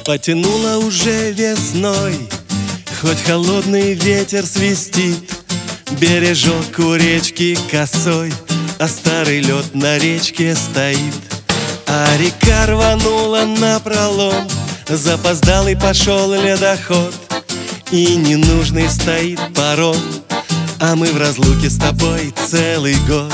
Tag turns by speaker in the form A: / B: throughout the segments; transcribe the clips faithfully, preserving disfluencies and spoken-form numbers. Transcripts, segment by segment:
A: Потянуло уже весной, хоть холодный ветер свистит. Бережок у речки косой, а старый лед на речке стоит. А река рванула напролом, запоздалый пошел ледоход. И ненужный стоит паром, а мы в разлуке с тобой целый год.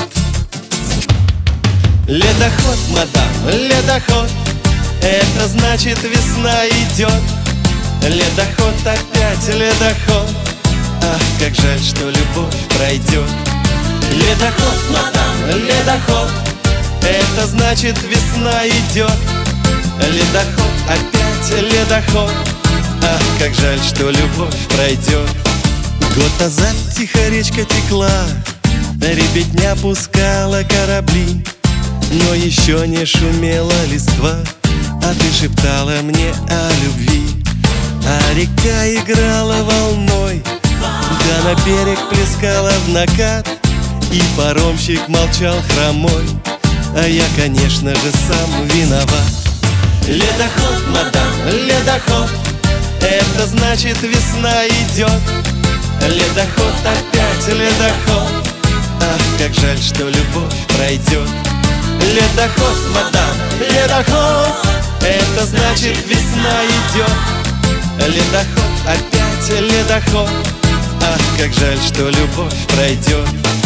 A: Ледоход, мадам, ледоход, это значит весна идет. Ледоход, опять ледоход, ах, как жаль, что любовь пройдет. Ледоход, мадам, ледоход, это значит весна идет. Ледоход, опять ледоход, ах, как жаль, что любовь пройдет. Год назад тихо речка текла, ребятня пускала корабли, но еще не шумела листва, а ты шептала мне о любви. А река играла волной, да на берег плескала в накат, и паромщик молчал хромой, а я, конечно же, сам виноват. Ледоход, мадам, ледоход, это значит весна идет. Ледоход, опять ледоход, ах, как жаль, что любовь пройдет. Ледоход, мадам, ледоход, это значит весна идет. Ледоход, опять ледоход, ах, как жаль, что любовь пройдет.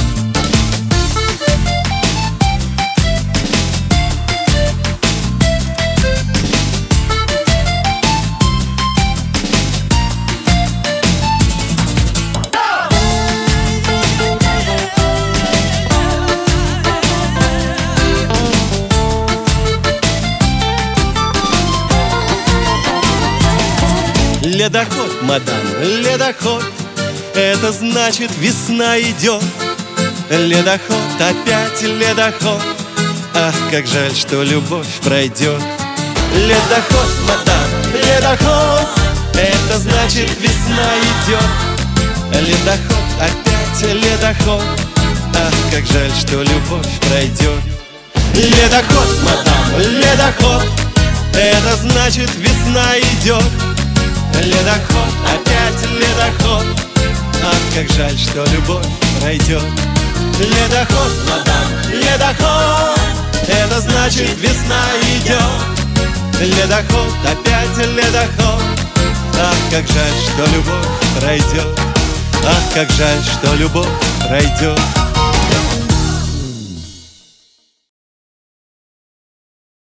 A: Ледоход, мадам, ледоход, это значит весна идет. Ледоход, опять ледоход, ах, как жаль, что любовь пройдет. Ледоход, мадам, ледоход, это значит весна идет. Ледоход, опять ледоход, ах, как жаль, что любовь пройдет. Ледоход, мадам, ледоход, это значит весна идет. Ледоход, опять ледоход, ах, как жаль, что любовь пройдет. Ледоход, мадам, ледоход, это значит весна идет. Ледоход, опять ледоход, ах, как жаль, что любовь пройдет. Ах, как жаль, что любовь пройдет.